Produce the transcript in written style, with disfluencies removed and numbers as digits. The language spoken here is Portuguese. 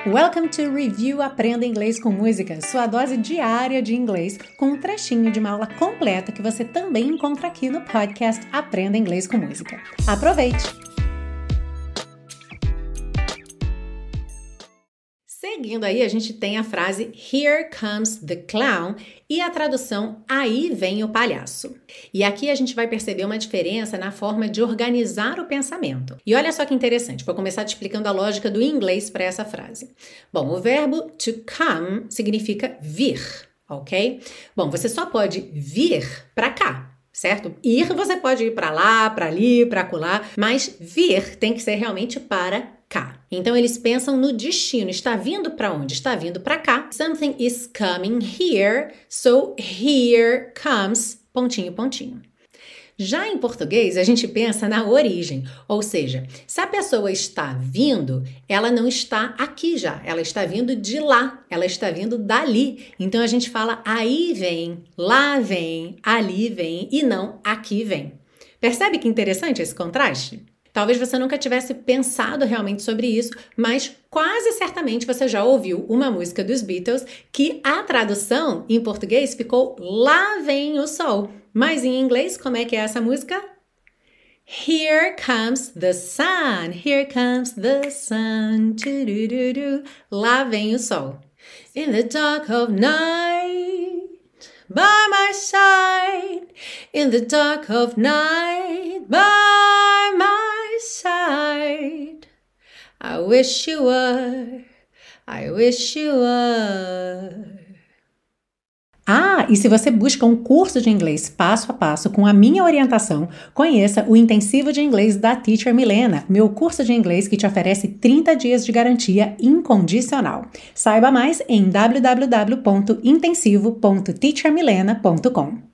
Welcome to Review Aprenda Inglês com Música, sua dose diária de inglês com um trechinho de uma aula completa que você também encontra aqui no podcast Aprenda Inglês com Música. Aproveite! Seguindo aí, a gente tem a frase Here comes the clown e a tradução Aí vem o palhaço. E aqui a gente vai perceber uma diferença na forma de organizar o pensamento. E olha só que interessante, vou começar te explicando a lógica do inglês para essa frase. Bom, o verbo to come significa vir, ok? Bom, você só pode vir para cá, certo? Ir você pode ir para lá, para ali, para acolá, mas vir tem que ser realmente para cá. Então eles pensam no destino. Está vindo para onde? Está vindo para cá. Something is coming here, so here comes... ... Já em português, a gente pensa na origem, ou seja, se a pessoa está vindo, ela não está aqui já, ela está vindo de lá, ela está vindo dali. Então a gente fala aí vem, lá vem, ali vem e não aqui vem. Percebe que interessante esse contraste? Talvez você nunca tivesse pensado realmente sobre isso, mas quase certamente você já ouviu uma música dos Beatles que a tradução em português ficou Lá vem o sol. Mas em inglês, como é que é essa música? Here comes the sun, here comes the sun, lá vem o sol. In the dark of night, by my side, in the dark of night, by my side. I wish you were, I wish you were. Ah, e se você busca um curso de inglês passo a passo com a minha orientação, conheça o Intensivo de Inglês da Teacher Milena, meu curso de inglês que te oferece 30 dias de garantia incondicional. Saiba mais em www.intensivo.teachermilena.com.